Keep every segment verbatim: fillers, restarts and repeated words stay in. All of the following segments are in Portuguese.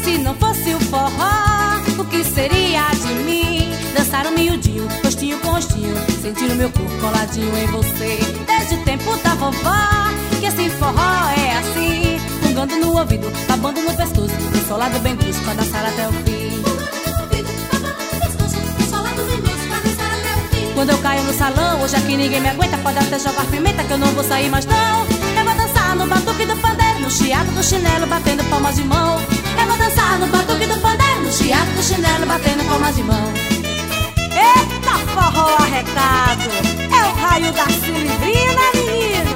se não fosse o forró, o que seria de mim? Dançar um miudinho, rostinho com rostinho, sentir o meu corpo coladinho em você. Desde o tempo da vovó, que esse forró é assim, fungando no ouvido, babando no pescoço, ensolado bem brusco pra dançar até o fim. Quando eu caio no salão, hoje aqui ninguém me aguenta, pode até jogar pimenta que eu não vou sair mais não. Eu vou dançar no batuque do pandeiro, no chiado do chinelo, batendo palmas de mão. Eu vou dançar no batuque do pandeiro, no chiado do chinelo, batendo palmas de mão. Eita forró arretado, é o raio da Cilibrina, menino.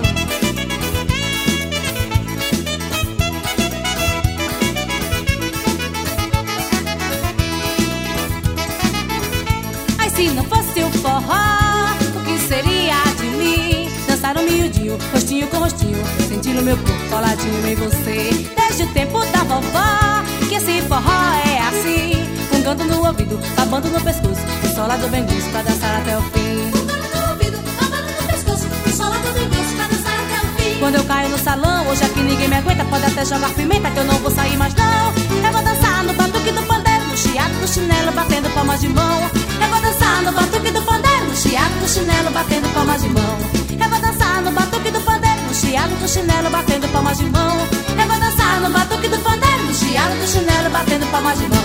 Ai, se não fosse o forró, o que seria de mim? Dançar um miudinho, rostinho com rostinho, sentir o meu corpo coladinho em você. Desde o tempo da vovó, que esse forró é assim, fungando no ouvido, babando no pescoço, ensolado bem grosso pra dançar até o fim. Fungando no ouvido, babando no pescoço, ensolado bem grosso pra dançar até o fim. Quando eu caio no salão, hoje aqui ninguém me aguenta, pode até jogar pimenta que eu não vou sair mais não. Eu vou dançar no batuque do pandeiro, no chiado do chinelo, batendo palmas de mão. Eu vou dançar no batuque do pandeiro, no chiado do chinelo, batendo palmas de mão. Eu vou dançar no batuque do pandeiro, no chiado do chinelo, batendo palmas de mão. Eu vou dançar no batuque do pandeiro, no chiado do chinelo, batendo palmas de mão.